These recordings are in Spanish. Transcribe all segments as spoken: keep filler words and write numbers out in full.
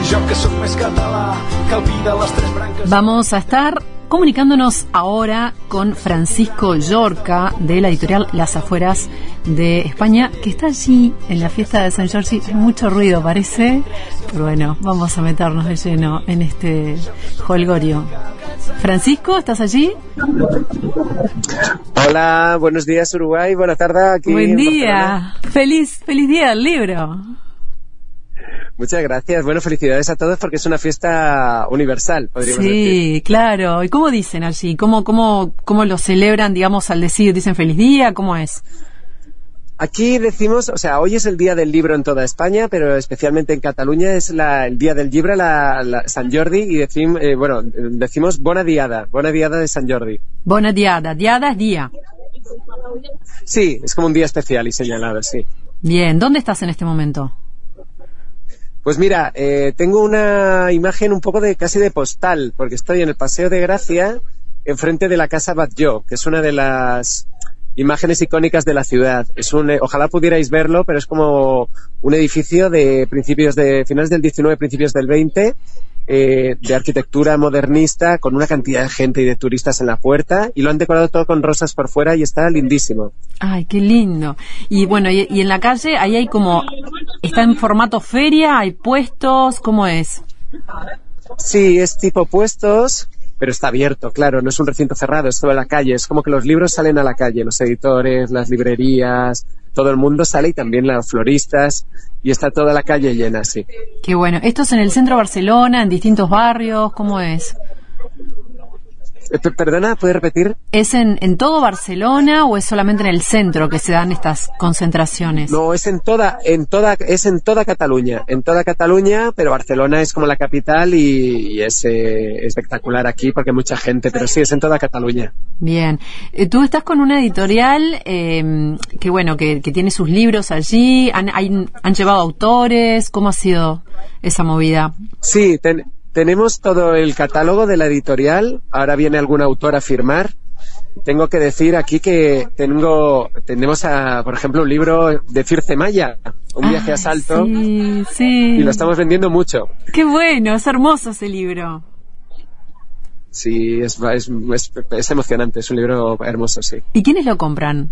Vamos a estar comunicándonos ahora con Francisco Llorca de la editorial Las Afueras de España, que está allí en la fiesta de San Jordi. Hay mucho ruido, parece, pero bueno, vamos a meternos de lleno en este jolgorio. Francisco, ¿estás allí? Hola, buenos días Uruguay, buena tarde aquí. Buen día, feliz, feliz día del libro. Muchas gracias. Bueno, felicidades a todos porque es una fiesta universal, podríamos sí, decir. Sí, claro. ¿Y cómo dicen allí? ¿Cómo, cómo, cómo lo celebran, digamos, al decir? ¿Dicen feliz día? ¿Cómo es? Aquí decimos, o sea, hoy es el día del libro en toda España, pero especialmente en Cataluña es la, el día del libro, la, la San Jordi, y decim, eh, bueno, decimos Bona Diada, Bona Diada de San Jordi. Bona Diada, Diada es día. Sí, es como un día especial y señalado, sí. Bien, ¿dónde estás en este momento? Pues mira, eh, tengo una imagen un poco de casi de postal, porque estoy en el Paseo de Gracia, enfrente de la Casa Batlló, que es una de las imágenes icónicas de la ciudad. Es un, eh, ojalá pudierais verlo, pero es como un edificio de principios de finales del diecinueve, principios del veinte, eh, de arquitectura modernista, con una cantidad de gente y de turistas en la puerta, y lo han decorado todo con rosas por fuera y está lindísimo. Ay, qué lindo. Y bueno, y, y en la calle, ahí hay como, ¿está en formato feria? ¿Hay puestos? ¿Cómo es? Sí, es tipo puestos, pero está abierto, claro, no es un recinto cerrado, es toda la calle, es como que los libros salen a la calle, los editores, las librerías, todo el mundo sale y también los floristas, y está toda la calle llena, sí. Qué bueno. ¿Esto es en el centro de Barcelona, en distintos barrios? ¿Cómo es? Eh, perdona, ¿puedes repetir? ¿Es en, en todo Barcelona o es solamente en el centro que se dan estas concentraciones? No, es en toda, en toda, es en toda Cataluña, en toda Cataluña, pero Barcelona es como la capital y, y es eh, espectacular aquí porque hay mucha gente, pero sí, es en toda Cataluña. Bien. Eh, tú estás con una editorial eh, que, bueno, que, que tiene sus libros allí, han, hay, han llevado autores, ¿cómo ha sido esa movida? Sí, ten, tenemos todo el catálogo de la editorial, ahora viene algún autor a firmar. Tengo que decir aquí que tengo, tenemos a, por ejemplo, un libro de Circe Maya, un Ay, viaje a Salto, sí, sí. Y lo estamos vendiendo mucho. Qué bueno, es hermoso ese libro. Sí, es, es, es, es emocionante, es un libro hermoso, sí. ¿Y quiénes lo compran?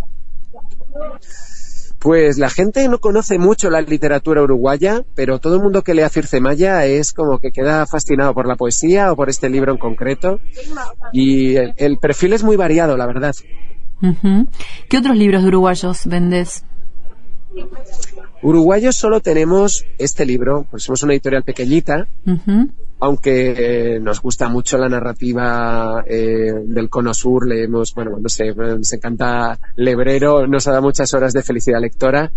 Pues la gente no conoce mucho la literatura uruguaya, pero todo el mundo que lee a Circe Maya es como que queda fascinado por la poesía o por este libro en concreto. Y el, el perfil es muy variado, la verdad. Uh-huh. ¿Qué otros libros de uruguayos vendes? Uruguayos solo tenemos este libro, pues somos una editorial pequeñita, uh-huh. aunque eh, nos gusta mucho la narrativa eh, del Cono Sur, leemos, bueno, no sé, nos encanta Lebrero, nos ha dado muchas horas de felicidad lectora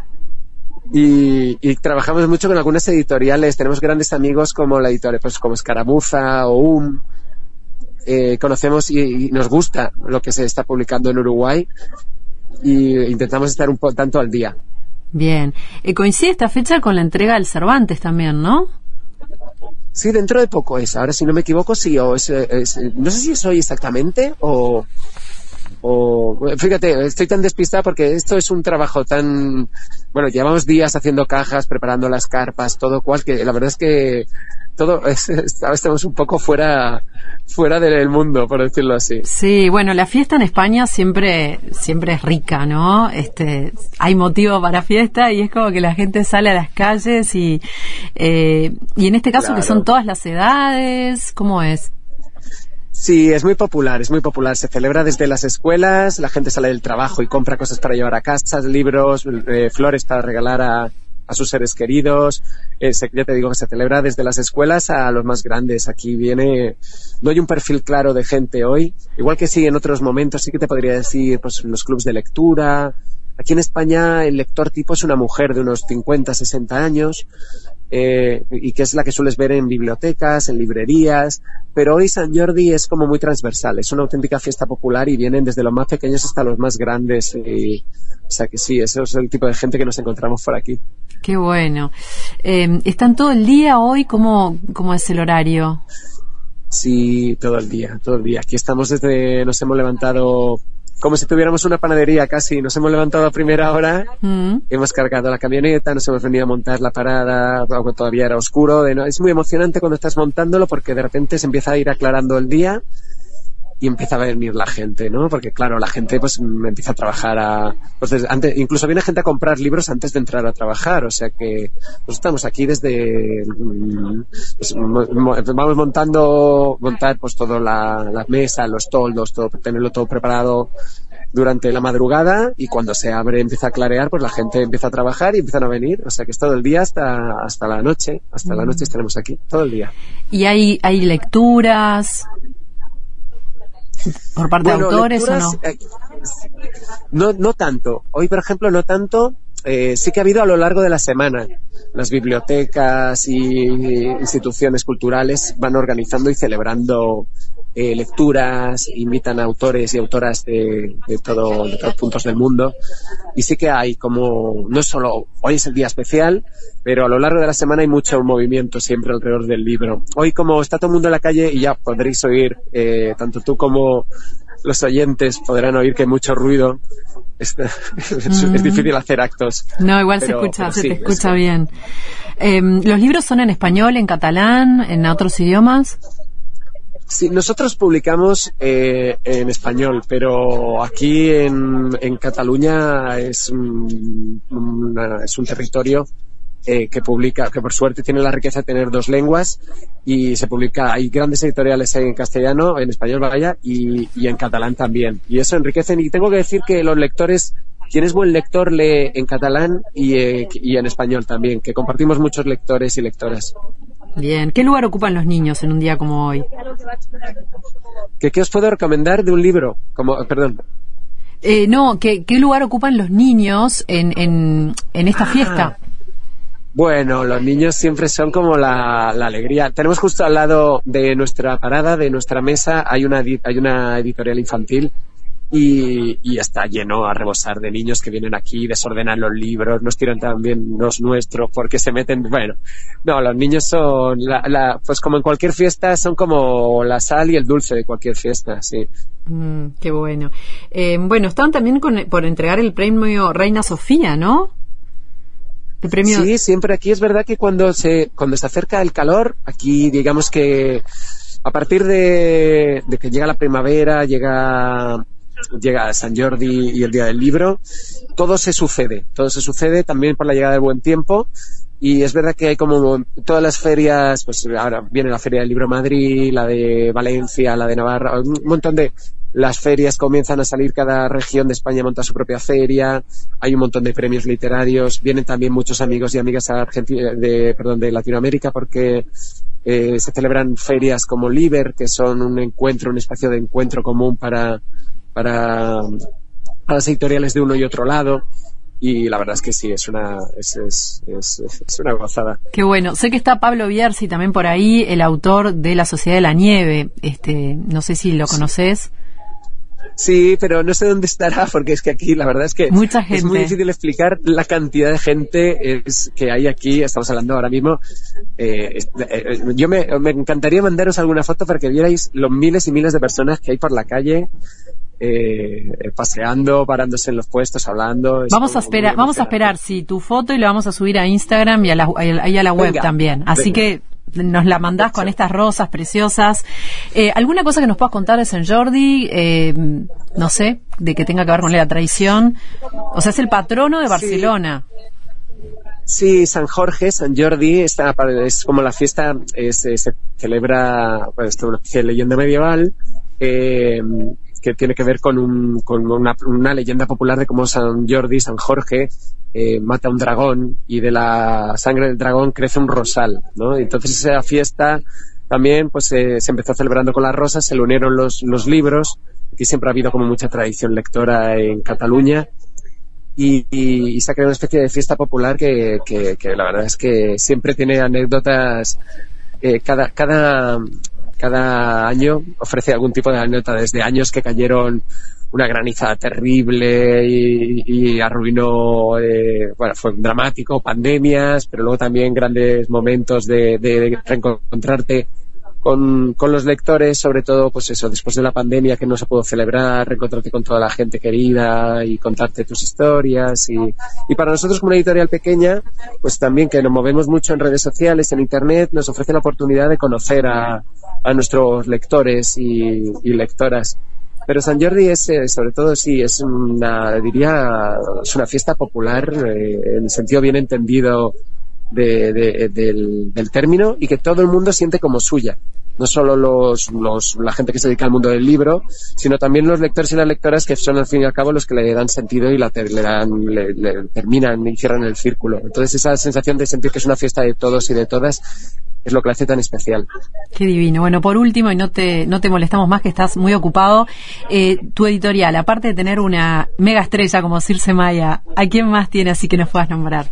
y, y trabajamos mucho con algunas editoriales, tenemos grandes amigos como la editorial, pues como Escaramuza o U M, eh, conocemos y, y nos gusta lo que se está publicando en Uruguay y intentamos estar un poco tanto al día. Bien. Eh, coincide esta fecha con la entrega del Cervantes también, ¿no? Sí, dentro de poco es. Ahora, si no me equivoco, sí. O es, es, no sé si es hoy exactamente o... o fíjate, estoy tan despistada porque esto es un trabajo tan... Bueno, llevamos días haciendo cajas, preparando las carpas, todo cual, que la verdad es que todo es, estamos un poco fuera fuera del mundo, por decirlo así. Sí, bueno, la fiesta en España siempre siempre es rica, ¿no? Este, hay motivo para fiesta y es como que la gente sale a las calles y eh, y en este caso claro. Que son todas las edades, ¿cómo es? Sí, es muy popular, es muy popular. Se celebra desde las escuelas, la gente sale del trabajo y compra cosas para llevar a casa, libros, eh, flores para regalar a a sus seres queridos, eh, se, ya te digo que se celebra desde las escuelas a los más grandes. Aquí viene, no hay un perfil claro de gente hoy, igual que sí en otros momentos, sí que te podría decir, pues en los clubs de lectura. Aquí en España el lector tipo es una mujer de unos cincuenta, sesenta años, eh, y que es la que sueles ver en bibliotecas, en librerías, pero hoy San Jordi es como muy transversal, es una auténtica fiesta popular y vienen desde los más pequeños hasta los más grandes, y, o sea que sí, ese es el tipo de gente que nos encontramos por aquí. Qué bueno. Eh, ¿Están todo el día hoy? ¿Cómo, cómo es el horario? Sí, todo el día, todo el día. Aquí estamos desde, nos hemos levantado como si tuviéramos una panadería casi. Nos hemos levantado a primera hora, mm. hemos cargado la camioneta, nos hemos venido a montar la parada, aunque todavía era oscuro. De no, es muy emocionante cuando estás montándolo porque de repente se empieza a ir aclarando el día y empieza a venir la gente, ¿no? Porque claro, la gente pues empieza a trabajar a... Pues desde, antes, incluso viene gente a comprar libros antes de entrar a trabajar, o sea que pues estamos aquí desde... Pues, vamos montando, montar pues todo la, la mesa, los toldos, todo, tenerlo todo preparado durante la madrugada, y cuando se abre, empieza a clarear, pues la gente empieza a trabajar y empiezan a venir, o sea que es todo el día hasta, hasta la noche, hasta mm. la noche estaremos aquí, todo el día. ¿Y hay, hay lecturas por parte bueno, de autores lecturas, o no? Eh, no? No tanto. Hoy, por ejemplo, no tanto. Eh, sí que ha habido a lo largo de la semana. Las bibliotecas y instituciones culturales van organizando y celebrando eh, lecturas, invitan a autores y autoras de, de, todo, de todos puntos del mundo. Y sí que hay como, no solo, hoy es el día especial, pero a lo largo de la semana hay mucho movimiento siempre alrededor del libro. Hoy, como está todo el mundo en la calle, y ya podréis oír, eh, tanto tú como los oyentes podrán oír que hay mucho ruido. Es, es, mm. es difícil hacer actos. No, igual pero, se escucha, se sí, te escucha es, bien. Eh, ¿Los libros son en español, en catalán, en otros idiomas? Sí, nosotros publicamos eh, en español, pero aquí en, en Cataluña es, un, una, es un territorio eh, que publica, que por suerte tiene la riqueza de tener dos lenguas, y se publica, hay grandes editoriales en castellano, en español vaya, y, y en catalán también, y eso enriquece. Y tengo que decir que los lectores, quien es buen lector lee en catalán y, eh, y en español también, que compartimos muchos lectores y lectoras. Bien, ¿qué lugar ocupan los niños en un día como hoy? ¿Qué, qué os puedo recomendar de un libro? Como, perdón. Eh, no, ¿qué, ¿qué lugar ocupan los niños en, en, en esta ah. fiesta? Bueno, los niños siempre son como la, la alegría. Tenemos justo al lado de nuestra parada, de nuestra mesa, hay una, hay una editorial infantil y, y está lleno a rebosar de niños que vienen aquí, desordenan los libros, nos tiran también los nuestros porque se meten... Bueno, no, los niños son, la, la, pues como en cualquier fiesta, son como la sal y el dulce de cualquier fiesta, sí. Mm, qué bueno. Eh, bueno, estaban también con, por entregar el premio Reina Sofía, ¿no? El premio... Sí, siempre aquí es verdad que cuando se cuando se acerca el calor, aquí digamos que a partir de, de que llega la primavera, llega llega San Jordi y el Día del Libro, todo se sucede, todo se sucede también por la llegada del buen tiempo. Y es verdad que hay como todas las ferias, pues ahora viene la Feria del Libro Madrid, la de Valencia, la de Navarra, un montón de... Las ferias comienzan a salir, cada región de España monta su propia feria, hay un montón de premios literarios, vienen también muchos amigos y amigas a Argentina, de, perdón, de Latinoamérica, porque eh, se celebran ferias como Liber, que son un encuentro, un espacio de encuentro común para, para, para las editoriales de uno y otro lado. Y la verdad es que sí, es una es, es, es, es una gozada. Qué bueno. Sé que está Pablo Bierzi también por ahí, el autor de La Sociedad de la Nieve. Este, no sé si lo conoces. Sí, pero no sé dónde estará, porque es que aquí la verdad es que Mucha gente. Es muy difícil explicar la cantidad de gente es, que hay aquí. Estamos hablando ahora mismo. Eh, eh, yo me, me encantaría mandaros alguna foto para que vierais los miles y miles de personas que hay por la calle. Eh, paseando, parándose en los puestos, hablando. Vamos a esperar, vamos a esperar, sí, tu foto, y lo vamos a subir a Instagram y a la, y a la web. Venga, también. Así venga. Que nos la mandás con estas rosas preciosas. Eh, ¿Alguna cosa que nos puedas contar de Sant Jordi? Eh, no sé, de que tenga que ver con la tradición. O sea, es el patrono de Barcelona. Sí, sí, San Jorge, Sant Jordi, está, es como la fiesta, es, se celebra, pues, es una especie de leyenda medieval. Eh, que tiene que ver con, un, con una, una leyenda popular de cómo San Jordi, San Jorge, eh, mata a un dragón y de la sangre del dragón crece un rosal, ¿no? Entonces esa fiesta también pues eh, se empezó celebrando con las rosas, se le unieron los, los libros. Aquí siempre ha habido como mucha tradición lectora en Cataluña y, y, y se ha creado una especie de fiesta popular que, que, que la verdad es que siempre tiene anécdotas. Eh, cada, cada Cada año ofrece algún tipo de anécdota, desde años que cayeron una granizada terrible y, y arruinó, eh, bueno, fue dramático, pandemias, pero luego también grandes momentos de, de, de reencontrarte con, con los lectores, sobre todo, pues eso, después de la pandemia que no se pudo celebrar, reencontrarte con toda la gente querida y contarte tus historias. Y, y para nosotros, como una editorial pequeña, pues también que nos movemos mucho en redes sociales, en internet, nos ofrece la oportunidad de conocer a, a nuestros lectores y, y lectoras. Pero Sant Jordi es, eh, sobre todo, sí, es una, diría, es una fiesta popular, eh, en el sentido bien entendido de, de, del, del término, y que todo el mundo siente como suya. No solo los, los, la gente que se dedica al mundo del libro, sino también los lectores y las lectoras, que son al fin y al cabo los que le dan sentido y la te, le dan, le, le terminan y cierran el círculo. Entonces esa sensación de sentir que es una fiesta de todos y de todas es lo que la hace tan especial. Qué divino. Bueno, por último, y no te, no te molestamos más, que estás muy ocupado, eh, tu editorial, aparte de tener una mega estrella como Circe Maya, ¿a quién más tiene así que nos puedas nombrar?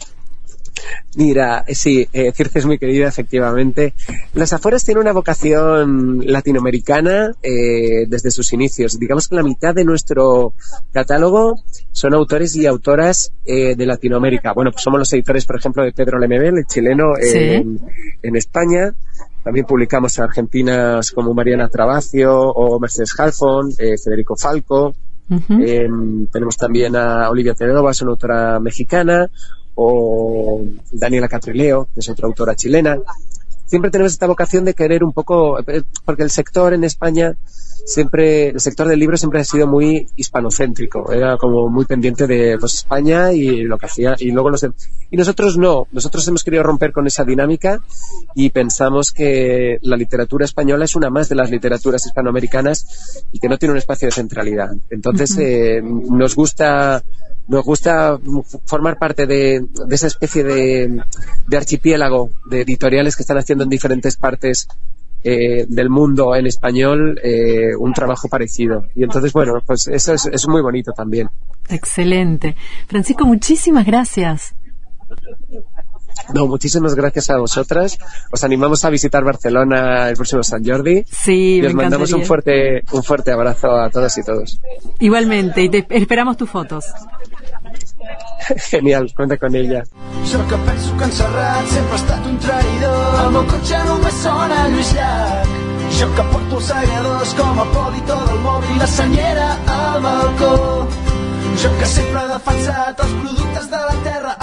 Mira, sí, eh, Circe es muy querida, efectivamente. Las Afueras tiene una vocación latinoamericana eh, desde sus inicios. Digamos que la mitad de nuestro catálogo son autores y autoras eh, de Latinoamérica. Bueno, pues somos los editores, por ejemplo, de Pedro Lemebel, el chileno, eh, ¿sí? en, en España. También publicamos a argentinas como Mariana Trabacio o Mercedes Halfon, eh, Federico Falco. Uh-huh. Eh, tenemos también a Olivia Teredova, es una autora mexicana, o Daniela Catrileo, que es otra autora chilena. Siempre tenemos esta vocación de querer un poco, porque el sector en España siempre, el sector del libro siempre ha sido muy hispanocéntrico, era como muy pendiente de pues España y lo que hacía, y luego los, y nosotros no, nosotros hemos querido romper con esa dinámica y pensamos que la literatura española es una más de las literaturas hispanoamericanas y que no tiene un espacio de centralidad. Entonces, uh-huh. eh, nos gusta Nos gusta formar parte de, de esa especie de, de archipiélago de editoriales que están haciendo en diferentes partes eh, del mundo en español eh, un trabajo parecido. Y entonces, bueno, pues eso es, es muy bonito también. Excelente. Francisco, muchísimas gracias. No, muchísimas gracias a vosotras. Os animamos a visitar Barcelona el próximo Sant Jordi. Sí, y me os mandamos un fuerte, un fuerte abrazo a todas y todos. Igualmente, y te esperamos tus fotos. Genial, cuenta con ella. Jo que penso que en Serrat sempre ha estat un traïdor. El meu cotxe només sona Lluís Llach. Jo que porto els segadors com a podi tot el mòbil i la senyera al balcó. Jo que sempre he defensat els productes de la terra